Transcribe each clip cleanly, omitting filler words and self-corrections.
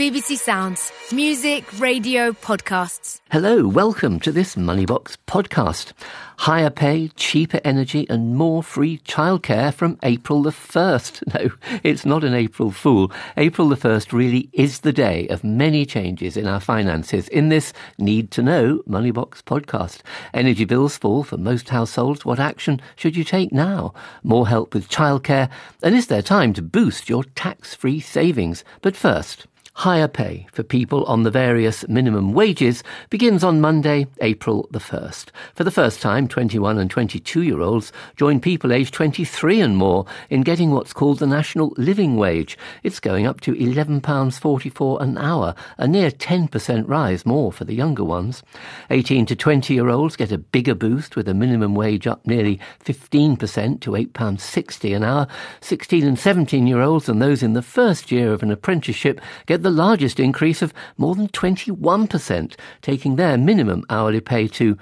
BBC Sounds. Music, radio, podcasts. Hello, welcome to this Moneybox podcast. Higher pay, cheaper energy and more free childcare from April the 1st. No, it's not an April Fool. April the 1st really is the day of many changes in our finances in this Need to Know Moneybox podcast. Energy bills fall for most households. What action should you take now? More help with childcare? And is there time to boost your tax-free savings? But first, higher pay for people on the various minimum wages begins on Monday, April the 1st. For the first time, 21 and 22-year-olds join people aged 23 and more in getting what's called the National Living Wage. It's going up to £11.44 an hour, a near 10% rise more for the younger ones. 18 to 20-year-olds get a bigger boost with a minimum wage up nearly 15% to £8.60 an hour. 16 and 17-year-olds and those in the first year of an apprenticeship get the largest increase of more than 21%, taking their minimum hourly pay to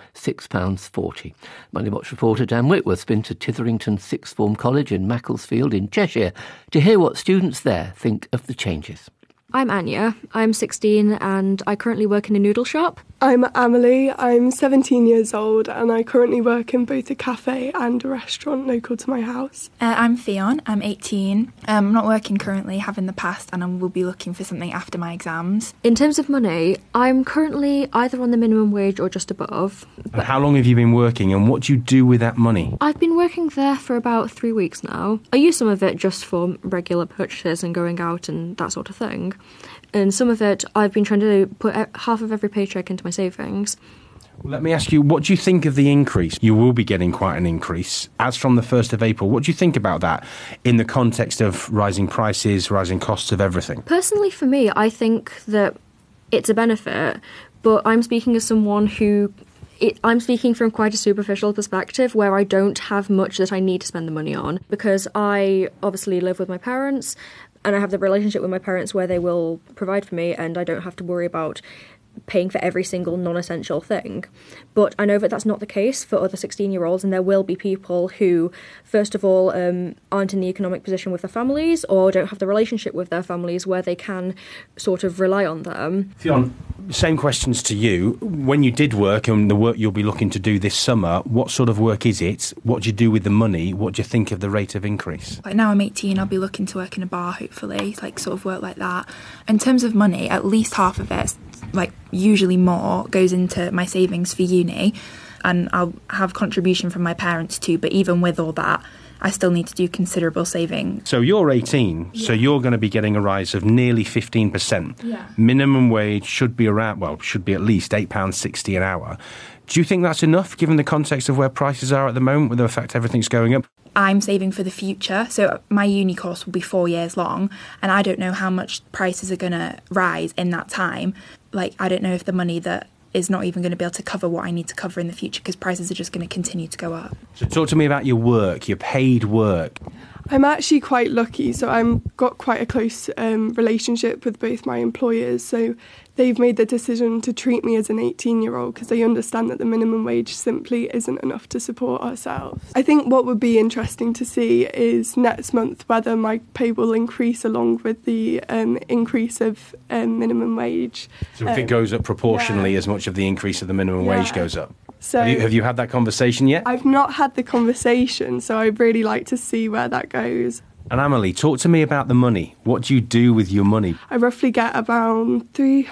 £6.40. Moneybox reporter Dan Whitworth's been to Titherington Sixth Form College in Macclesfield in Cheshire to hear what students there think of the changes. I'm Anya, I'm 16 and I currently work in a noodle shop. I'm Amelie, I'm 17 years old and I currently work in both a cafe and a restaurant local to my house. I'm Fionn, I'm 18. I'm not working currently, have in the past, and I will be looking for something after my exams. In terms of money, I'm currently either on the minimum wage or just above. And how long have you been working and what do you do with that money? I've been working there for about 3 weeks now. I use some of it just for regular purchases and going out and that sort of thing. And some of it, I've been trying to put half of every paycheck into my savings. Let me ask you, what do you think of the increase? You will be getting quite an increase. As from the 1st of April, what do you think about that in the context of rising prices, rising costs of everything? Personally, for me, I think that it's a benefit, but I'm speaking as someone who... I'm speaking from quite a superficial perspective where I don't have much that I need to spend the money on because I obviously live with my parents and I have the relationship with my parents where they will provide for me and I don't have to worry about paying for every single non-essential thing. But I know that that's not the case for other 16-year-olds and there will be people who, first of all, aren't in the economic position with their families or don't have the relationship with their families where they can sort of rely on them. Fionn, same questions to you. When you did work and the work you'll be looking to do this summer, what sort of work is it? What do you do with the money? What do you think of the rate of increase? Like now I'm 18, I'll be looking to work in a bar, hopefully, like sort of work like that. In terms of money, at least half of it, like usually more, goes into my savings for uni and I'll have contribution from my parents too, but even with all that I still need to do considerable saving. So you're 18, so you're going to be getting a rise of nearly 15%. Yeah. Minimum wage should be should be at least £8.60 an hour. Do you think that's enough given the context of where prices are at the moment with the fact everything's going up? I'm saving for the future, so my uni course will be 4 years long and I don't know how much prices are going to rise in that time. Like, I don't know if the money that is not even going to be able to cover what I need to cover in the future because prices are just going to continue to go up. So talk to me about your work, your paid work. I'm actually quite lucky, so I've got quite a close relationship with both my employers, so they've made the decision to treat me as an 18-year-old because they understand that the minimum wage simply isn't enough to support ourselves. I think what would be interesting to see is next month whether my pay will increase along with the increase of minimum wage. So if it goes up proportionally as much of the increase of the minimum wage goes up? So have you had that conversation yet? I've not had the conversation, so I'd really like to see where that goes. And Amelie, talk to me about the money. What do you do with your money? I roughly get around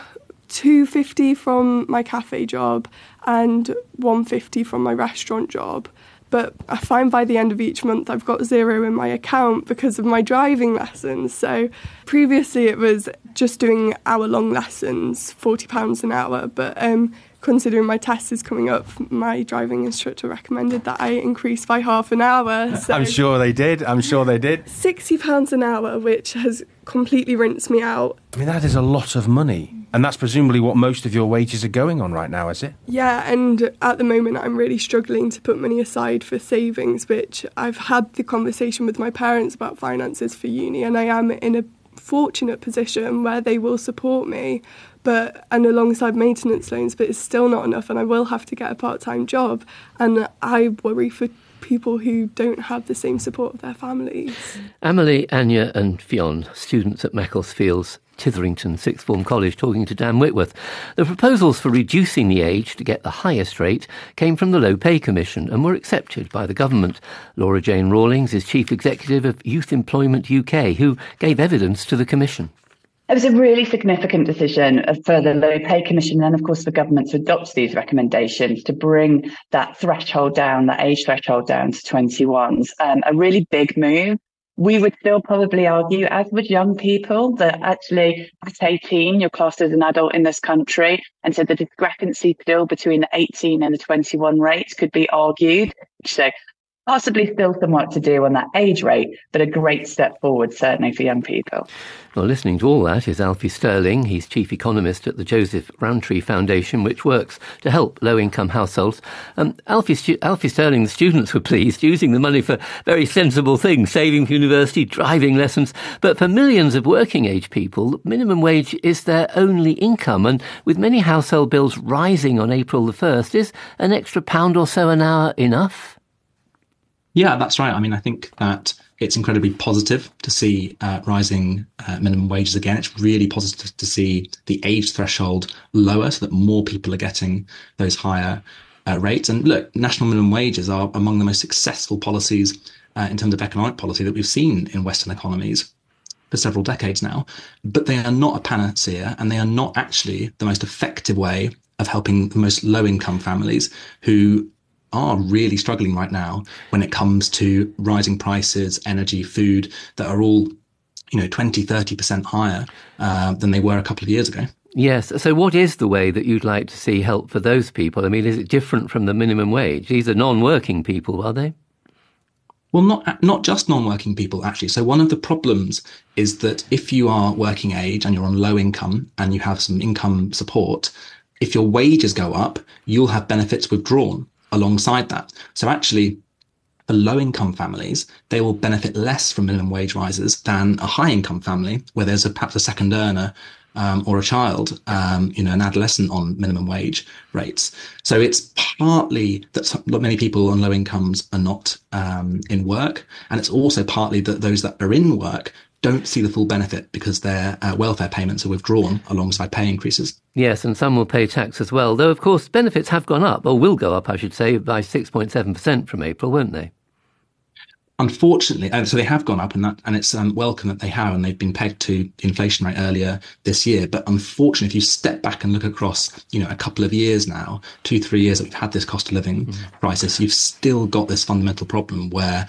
£250 from my cafe job and £150 from my restaurant job. But I find by the end of each month I've got zero in my account because of my driving lessons. So previously it was just doing hour-long lessons, £40 an hour, but considering my test is coming up, my driving instructor recommended that I increase by half an hour. So I'm sure they did. £60 an hour, which has completely rinsed me out. I mean, that is a lot of money. And that's presumably what most of your wages are going on right now, is it? Yeah, and at the moment I'm really struggling to put money aside for savings, which I've had the conversation with my parents about finances for uni, and I am in a fortunate position where they will support me, and alongside maintenance loans, but it's still not enough and I will have to get a part-time job, and I worry for people who don't have the same support of their families. Amelie, Anya and Fionn, students at Macclesfield's Titherington Sixth Form College, talking to Dan Whitworth. The proposals for reducing the age to get the highest rate came from the Low Pay Commission and were accepted by the government. Laura Jane Rawlings is Chief Executive of Youth Employment UK, who gave evidence to the Commission. It was a really significant decision for the Low Pay Commission and, of course, for government to adopt these recommendations to bring that threshold down, that age threshold down to 21s. A really big move. We would still probably argue, as would young people, that actually at 18, you're classed as an adult in this country. And so the discrepancy still between the 18 and the 21 rates could be argued. So possibly still some work to do on that age rate, but a great step forward, certainly for young people. Well, listening to all that is Alfie Sterling. He's Chief Economist at the Joseph Rowntree Foundation, which works to help low-income households. Alfie Sterling, the students were pleased, using the money for very sensible things, saving for university, driving lessons. But for millions of working-age people, minimum wage is their only income. And with many household bills rising on April the 1st, is an extra £1 or so an hour enough? Yeah, that's right. I mean, I think that it's incredibly positive to see rising minimum wages again. It's really positive to see the age threshold lower so that more people are getting those higher rates. And look, national minimum wages are among the most successful policies in terms of economic policy that we've seen in Western economies for several decades now. But they are not a panacea, and they are not actually the most effective way of helping the most low-income families who are really struggling right now when it comes to rising prices, energy, food, that are all, 20-30% higher than they were a couple of years ago. Yes. So what is the way that you'd like to see help for those people? I mean, is it different from the minimum wage? These are non-working people, are they? Well, not just non-working people, actually. So one of the problems is that if you are working age and you're on low income and you have some income support, if your wages go up, you'll have benefits withdrawn alongside that. So actually, for low-income families, they will benefit less from minimum wage rises than a high-income family where there's perhaps a second earner or a child, an adolescent on minimum wage rates. So it's partly that many people on low incomes are not in work, and it's also partly that those that are in work don't see the full benefit because their welfare payments are withdrawn alongside pay increases. Yes, and some will pay tax as well, though, of course, benefits have gone up, or will go up, I should say, by 6.7% from April, won't they? Unfortunately, so they have gone up, and it's welcome that they have, and they've been pegged to the inflation rate earlier this year. But unfortunately, if you step back and look across, a couple of years now, 2-3 years that we've had this cost of living crisis, you've still got this fundamental problem where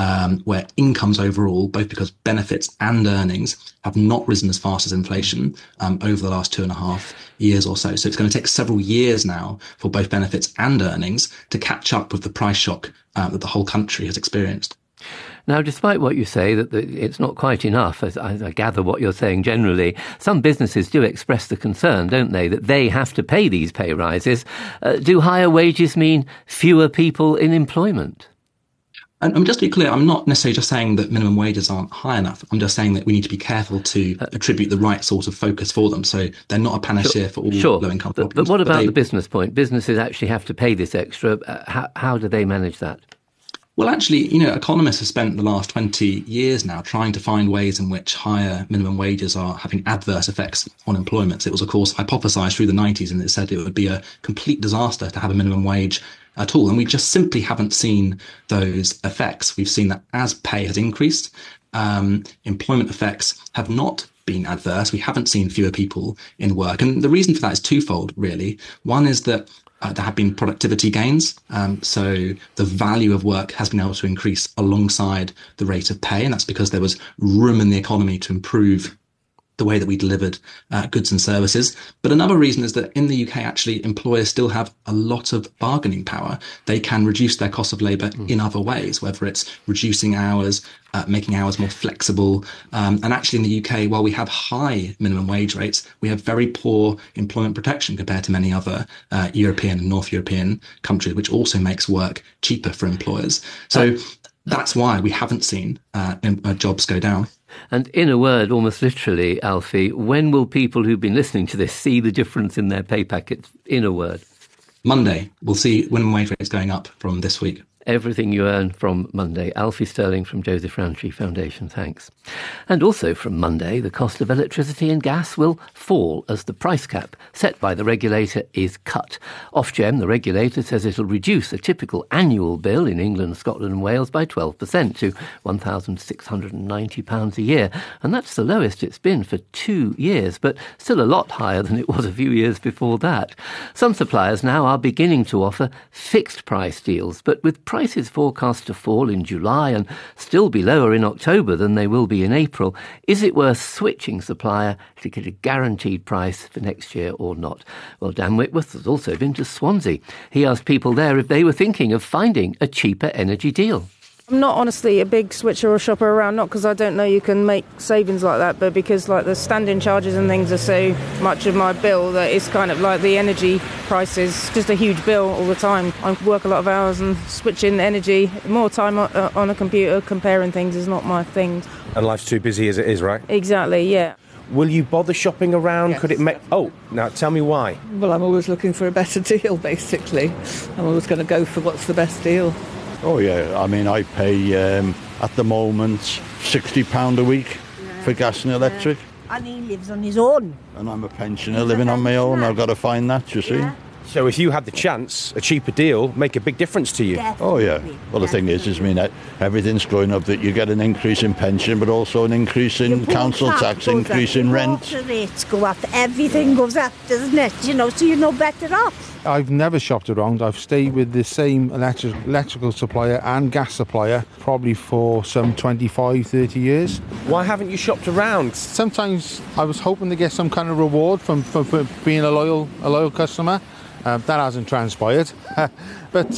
incomes overall, both because benefits and earnings, have not risen as fast as inflation over the last 2.5 years or so. So it's going to take several years now for both benefits and earnings to catch up with the price shock that the whole country has experienced. Now, despite what you say, that it's not quite enough, as I gather what you're saying generally, some businesses do express the concern, don't they, that they have to pay these pay rises. Do higher wages mean fewer people in employment? And just to be clear, I'm not necessarily just saying that minimum wages aren't high enough. I'm just saying that we need to be careful to attribute the right sort of focus for them. So they're not a panacea for all low-income problems. But what about the business point? Businesses actually have to pay this extra. How do they manage that? Well, actually, economists have spent the last 20 years now trying to find ways in which higher minimum wages are having adverse effects on employment. It was, of course, hypothesized through the 90s, and it said it would be a complete disaster to have a minimum wage at all. And we just simply haven't seen those effects. We've seen that as pay has increased, employment effects have not been adverse. We haven't seen fewer people in work. And the reason for that is twofold, really. One is that there have been productivity gains. So the value of work has been able to increase alongside the rate of pay. And that's because there was room in the economy to improve the way that we delivered goods and services. But another reason is that in the UK, actually, employers still have a lot of bargaining power. They can reduce their cost of labour in other ways, whether it's reducing hours, making hours more flexible. And actually in the UK, while we have high minimum wage rates, we have very poor employment protection compared to many other European and North European countries, which also makes work cheaper for employers. So that's why we haven't seen jobs go down. And in a word, almost literally, Alfie, when will people who've been listening to this see the difference in their pay packets? In a word. Monday, we'll see minimum wage rates going up from this week. Everything you earn from Monday. Alfie Sterling from Joseph Rowntree Foundation, thanks. And also from Monday, the cost of electricity and gas will fall as the price cap set by the regulator is cut. Ofgem, the regulator, says it'll reduce a typical annual bill in England, Scotland and Wales by 12% to £1,690 a year. And that's the lowest it's been for 2 years, but still a lot higher than it was a few years before that. Some suppliers now are beginning to offer fixed price deals, but with prices forecast to fall in July and still be lower in October than they will be in April, is it worth switching supplier to get a guaranteed price for next year or not? Well, Dan Whitworth has also been to Swansea. He asked people there if they were thinking of finding a cheaper energy deal. I'm not honestly a big switcher or shopper around, not because I don't know you can make savings like that, but because like the standing charges and things are so much of my bill that it's kind of like the energy price is just a huge bill all the time. I work a lot of hours and switching energy, more time on a computer comparing things is not my thing. And life's too busy as it is, right? Exactly, yeah. Will you bother shopping around? Yes. Could it make... Oh, now tell me why. Well, I'm always looking for a better deal, basically. I'm always going to go for what's the best deal. Oh, yeah. I mean, I pay, at the moment, £60 a week for gas and electric. And he lives on his own. And I'm a pensioner living on my own. I've got to find that, you see. So if you had the chance, a cheaper deal make a big difference to you? Definitely. Oh, yeah. Well, the thing is, I mean, everything's going up, that you get an increase in pension, but also an increase in council tax, increase in rent. Water rates go up, everything goes up, doesn't it? You know, so you're no better off. I've never shopped around. I've stayed with the same electrical supplier and gas supplier probably for some 25, 30 years. Why haven't you shopped around? Sometimes I was hoping to get some kind of reward for being a loyal customer. That hasn't transpired. But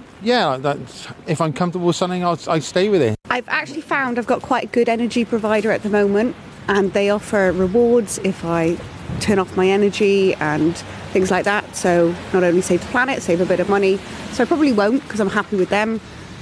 if I'm comfortable with something, I stay with it. I've actually found I've got quite a good energy provider at the moment, and they offer rewards if I turn off my energy and things like that. So not only save the planet, save a bit of money. So I probably won't because I'm happy with them.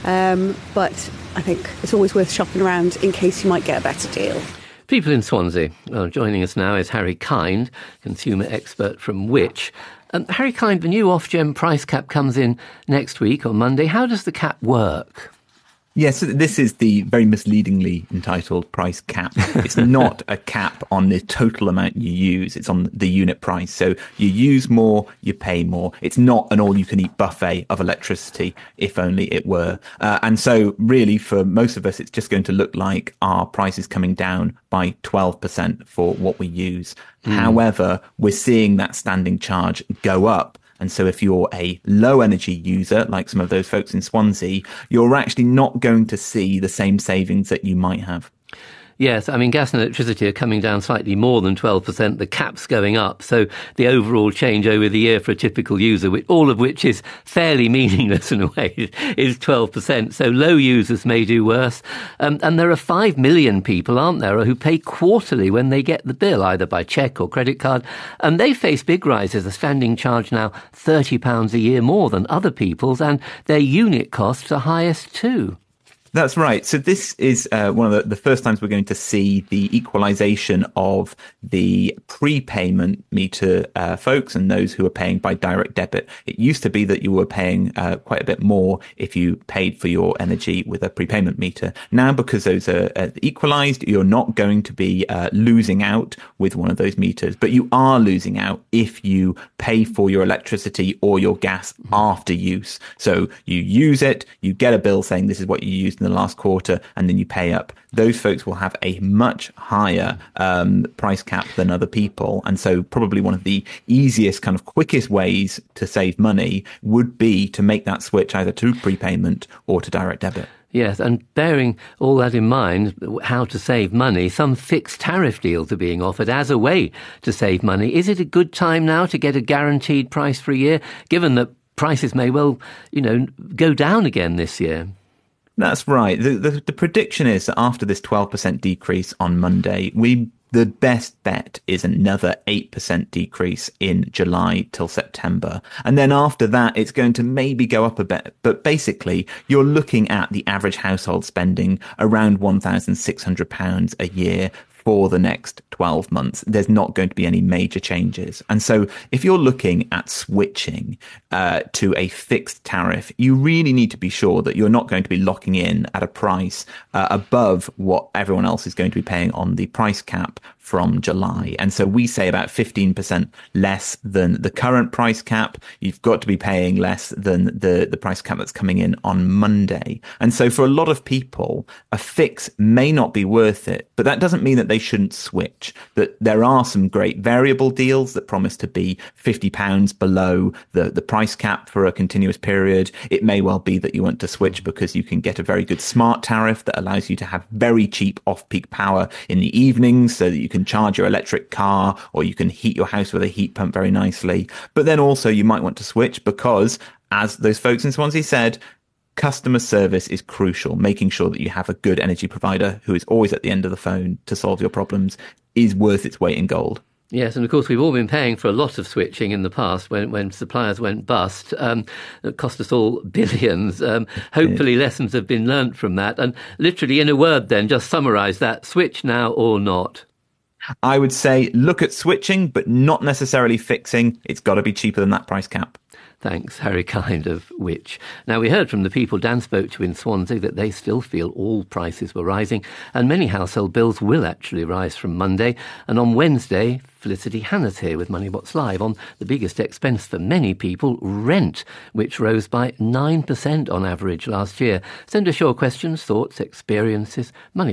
But I think it's always worth shopping around in case you might get a better deal. People in Swansea. Well, joining us now is Harry Kind, consumer expert from Which. Harry Kind, the new Ofgem price cap comes in next week on Monday. How does the cap work? Yes, this is the very misleadingly entitled price cap. It's not a cap on the total amount you use. It's on the unit price. So you use more, you pay more. It's not an all-you-can-eat buffet of electricity, if only it were. And so really, for most of us, it's just going to look like our price is coming down by 12% for what we use. However, we're seeing that standing charge go up. And so if you're a low energy user, like some of those folks in Swansea, you're actually not going to see the same savings that you might have. Yes, I mean, gas and electricity are coming down slightly more than 12%. The cap's going up. So the overall change over the year for a typical user, all of which is fairly meaningless in a way, is 12%. So low users may do worse. And there are 5 million people, aren't there, who pay quarterly when they get the bill, either by cheque or credit card. And they face big rises. A standing charge now £30 a year more than other people's, and their unit costs are highest too. That's right. So this is one of the first times we're going to see the equalisation of the prepayment meter folks and those who are paying by direct debit. It used to be that you were paying quite a bit more if you paid for your energy with a prepayment meter. Now, because those are equalised, you're not going to be losing out with one of those meters, but you are losing out if you pay for your electricity or your gas after use. So you use it, you get a bill saying this is what you used in the last quarter, and then you pay up. Those folks will have a much higher price cap than other people. And so probably one of the easiest, kind of quickest ways to save money would be to make that switch either to prepayment or to direct debit. Yes, and bearing all that in mind, how to save money, some fixed tariff deals are being offered as a way to save money. Is it a good time now to get a guaranteed price for a year, given that prices may well, go down again this year? That's right. The prediction is that after this 12% decrease on Monday, the best bet is another 8% decrease in July till September. And then after that, it's going to maybe go up a bit. But basically, you're looking at the average household spending around £1,600 a year for the next 12 months. There's not going to be any major changes. And so if you're looking at switching to a fixed tariff, you really need to be sure that you're not going to be locking in at a price above what everyone else is going to be paying on the price cap from July. And so we say about 15% less than the current price cap. You've got to be paying less than the price cap that's coming in on Monday. And so for a lot of people, a fix may not be worth it, but that doesn't mean that they shouldn't switch. That there are some great variable deals that promise to be £50 below the price cap for a continuous period. It may well be that you want to switch because you can get a very good smart tariff that allows you to have very cheap off-peak power in the evenings so that you can charge your electric car, or you can heat your house with a heat pump very nicely. But then also you might want to switch because, as those folks in Swansea said, customer service is crucial. Making sure that you have a good energy provider who is always at the end of the phone to solve your problems is worth its weight in gold. Yes, and of course we've all been paying for a lot of switching in the past when suppliers went bust. It cost us all billions. Hopefully lessons have been learnt from that. And literally in a word then, just summarise that, switch now or not. I would say look at switching, but not necessarily fixing. It's got to be cheaper than that price cap. Thanks, Harry Kind of Which. Now, we heard from the people Dan spoke to in Swansea that they still feel all prices were rising, and many household bills will actually rise from Monday. And on Wednesday, Felicity Hanna's here with Moneybox Live on the biggest expense for many people, rent, which rose by 9% on average last year. Send us your questions, thoughts, experiences,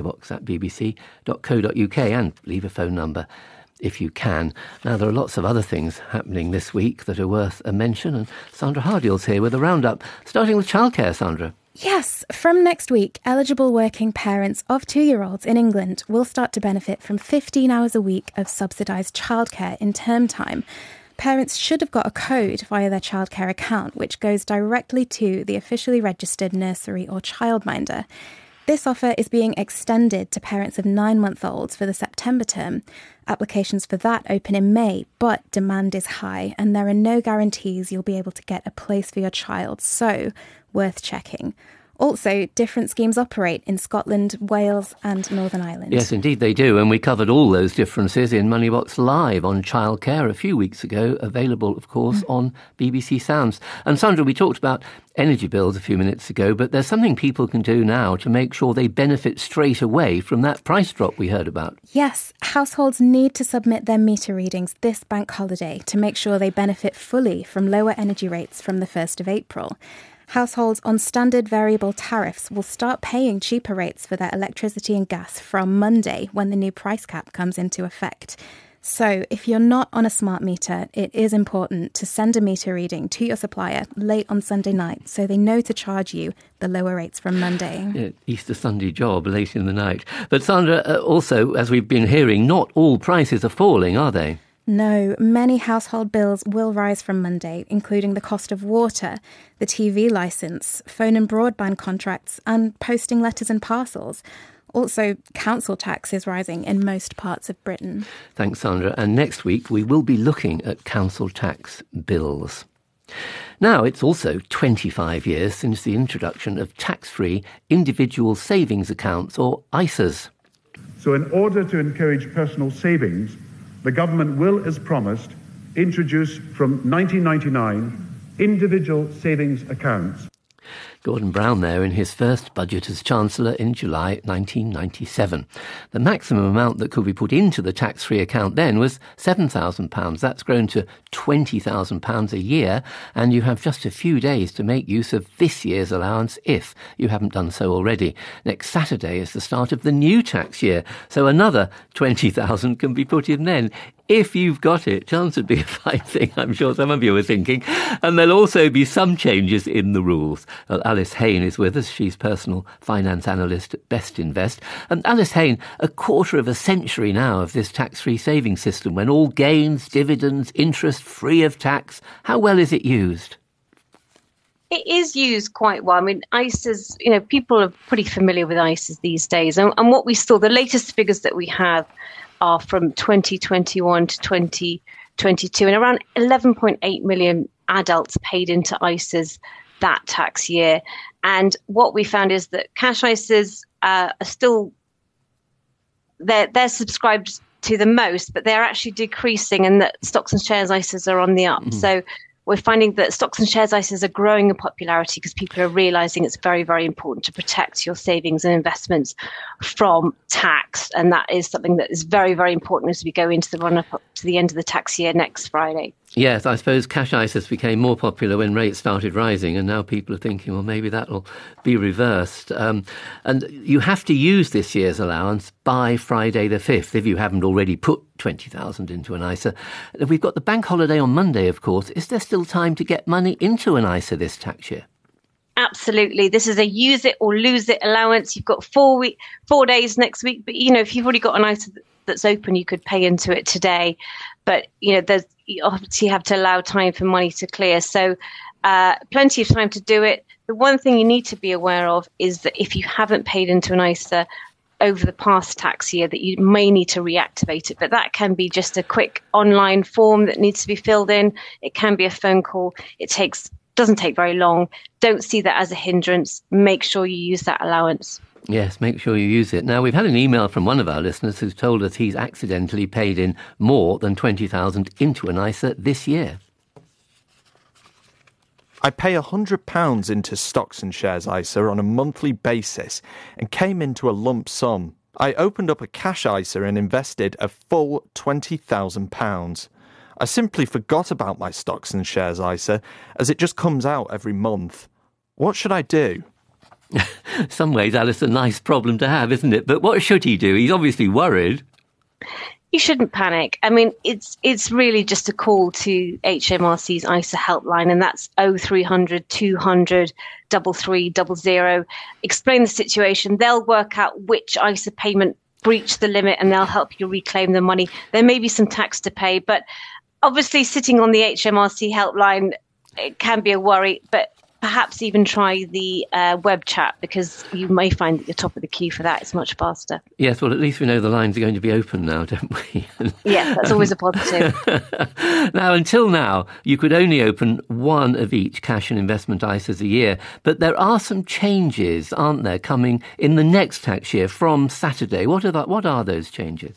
moneybox@bbc.co.uk, and leave a phone number if you can. Now, there are lots of other things happening this week that are worth a mention, and Sandra Hardiel's here with a roundup, starting with childcare. Sandra. Yes, from next week, eligible working parents of 2-year-olds in England will start to benefit from 15 hours a week of subsidised childcare in term time. Parents should have got a code via their childcare account, which goes directly to the officially registered nursery or childminder. This offer is being extended to parents of 9-month-olds for the September term. Applications for that open in May, but demand is high and there are no guarantees you'll be able to get a place for your child, so worth checking. Also, different schemes operate in Scotland, Wales and Northern Ireland. Yes, indeed they do, and we covered all those differences in Moneybox Live on childcare a few weeks ago, available, of course, on BBC Sounds. And Sandra, we talked about energy bills a few minutes ago, but there's something people can do now to make sure they benefit straight away from that price drop we heard about. Yes, households need to submit their meter readings this bank holiday to make sure they benefit fully from lower energy rates from the 1st of April. Households on standard variable tariffs will start paying cheaper rates for their electricity and gas from Monday when the new price cap comes into effect. So if you're not on a smart meter, it is important to send a meter reading to your supplier late on Sunday night so they know to charge you the lower rates from Monday. Yeah, Easter Sunday job late in the night. But Sandra, also, as we've been hearing, not all prices are falling, are they? No, many household bills will rise from Monday, including the cost of water, the TV licence, phone and broadband contracts, and posting letters and parcels. Also, council tax is rising in most parts of Britain. Thanks, Sandra. And next week we will be looking at council tax bills. Now, it's also 25 years since the introduction of tax-free individual savings accounts, or ISAs. So in order to encourage personal savings, the government will, as promised, introduce from 1999 individual savings accounts. Gordon Brown there in his first budget as Chancellor in July 1997. The maximum amount that could be put into the tax-free account then was £7,000. That's grown to £20,000 a year, and you have just a few days to make use of this year's allowance if you haven't done so already. Next Saturday is the start of the new tax year, so another £20,000 can be put in then. If you've got it, chance would be a fine thing, I'm sure some of you were thinking. And there'll also be some changes in the rules. Well, Alice Hayne is with us. She's personal finance analyst at Best Invest. And Alice Hayne, a quarter of a century now of this tax-free savings system, when all gains, dividends, interest free of tax. How well is it used? It is used quite well. I mean, ISAs, people are pretty familiar with ISAs these days. And what we saw, the latest figures that we have are from 2021 to 2022, and around 11.8 million adults paid into ISAs that tax year. And what we found is that cash ISAs are still they're subscribed to the most, but they're actually decreasing, and that stocks and shares ISAs are on the up. So we're finding that stocks and shares ISAs are growing in popularity because people are realizing it's very, very important to protect your savings and investments from tax. And that is something that is very, very important as we go into the run-up up to the end of the tax year next Friday. Yes, I suppose cash ISAs became more popular when rates started rising, and now people are thinking, well, maybe that'll be reversed. And you have to use this year's allowance by Friday the 5th if you haven't already put 20,000 into an ISA. We've got the bank holiday on Monday, of course. Is there still time to get money into an ISA this tax year? Absolutely. This is a use it or lose it allowance. You've got 4 days next week, but if you've already got an ISA that's open, you could pay into it today. But you obviously have to allow time for money to clear. So plenty of time to do it. The one thing you need to be aware of is that if you haven't paid into an ISA over the past tax year, that you may need to reactivate it. But that can be just a quick online form that needs to be filled in. It can be a phone call. Doesn't take very long. Don't see that as a hindrance. Make sure you use that allowance. Yes, make sure you use it. Now, we've had an email from one of our listeners who's told us he's accidentally paid in more than 20,000 into an ISA this year. I pay £100 into stocks and shares ISA on a monthly basis and came into a lump sum. I opened up a cash ISA and invested a full £20,000. I simply forgot about my stocks and shares ISA as it just comes out every month. What should I do? Some ways, Alice, a nice problem to have, isn't it? But what should he do? He's obviously worried. You shouldn't panic. I mean, it's really just a call to HMRC's ISA helpline, and that's 0300 200 3300. Explain the situation. They'll work out which ISA payment breached the limit, and they'll help you reclaim the money. There may be some tax to pay, but obviously sitting on the HMRC helpline, it can be a worry, but perhaps even try the web chat, because you may find that you're top of the queue for that. It's much faster. Yes, well, at least we know the lines are going to be open now, don't we? Yes, that's always a positive. Now, until now, you could only open one of each cash and investment ISAs a year, but there are some changes, aren't there, coming in the next tax year from Saturday. What are those changes?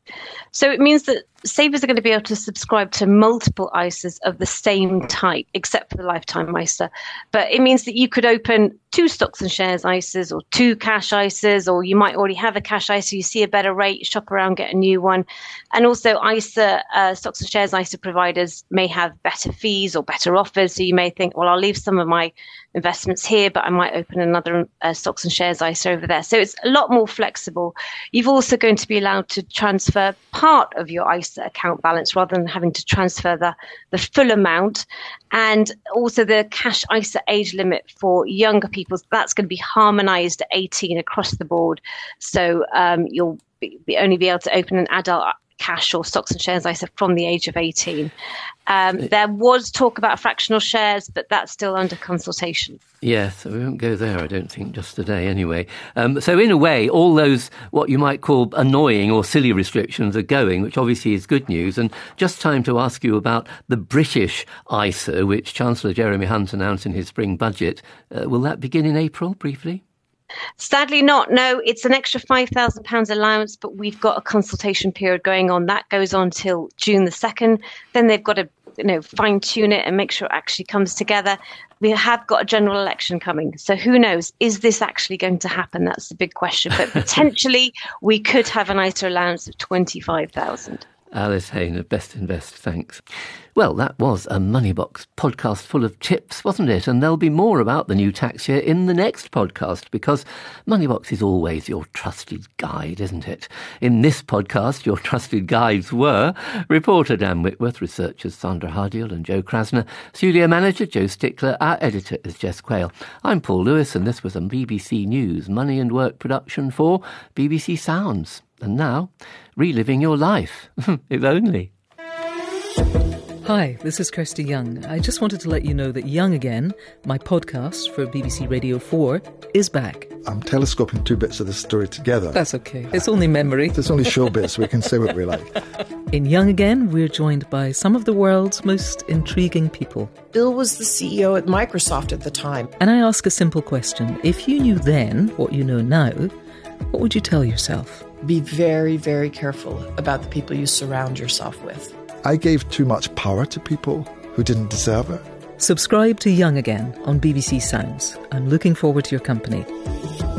So it means that savers are going to be able to subscribe to multiple ISAs of the same type, except for the lifetime ISA. But it means that you could open 2 stocks and shares ISAs or 2 cash ISAs, or you might already have a cash ISA, you see a better rate, shop around, get a new one. And also ISA, stocks and shares ISA providers may have better fees or better offers. So you may think, well, I'll leave some of my investments here, but I might open another stocks and shares ISA over there. So it's a lot more flexible. You've also going to be allowed to transfer part of your ISA account balance rather than having to transfer the full amount. And also the cash ISA age limit for younger people, that's going to be harmonised at 18 across the board. So you'll only be able to open an adult cash or stocks and shares ISA from the age of 18. There was talk about fractional shares, but that's still under consultation. Yes, we won't go there, I don't think, just today anyway. So in a way, all those what you might call annoying or silly restrictions are going, which obviously is good news. And just time to ask you about the British ISA, which Chancellor Jeremy Hunt announced in his spring budget. Will that begin in April, briefly? Sadly not. No, it's an extra £5,000 allowance, but we've got a consultation period going on. That goes on till June the 2nd. Then they've got to fine tune it and make sure it actually comes together. We have got a general election coming. So who knows? Is this actually going to happen? That's the big question. But potentially we could have an ISA allowance of 25,000. Alice Hayne of Best Invest, thanks. Well, that was a Moneybox podcast full of tips, wasn't it? And there'll be more about the new tax year in the next podcast, because Moneybox is always your trusted guide, isn't it? In this podcast, your trusted guides were reporter Dan Whitworth, researchers Sandra Hardiel and Joe Krasner, studio manager Joe Stickler, our editor is Jess Quayle. I'm Paul Lewis, and this was a BBC News Money and Work production for BBC Sounds. And now, reliving your life, if only. Hi, this is Kirsty Young. I just wanted to let you know that Young Again, my podcast for BBC Radio 4, is back. I'm telescoping 2 bits of the story together. That's okay. It's only memory. It's only show bits. We can say what we like. In Young Again, we're joined by some of the world's most intriguing people. Bill was the CEO at Microsoft at the time. And I ask a simple question. If you knew then what you know now, what would you tell yourself? Be very, very careful about the people you surround yourself with. I gave too much power to people who didn't deserve it. Subscribe to Young Again on BBC Sounds. I'm looking forward to your company.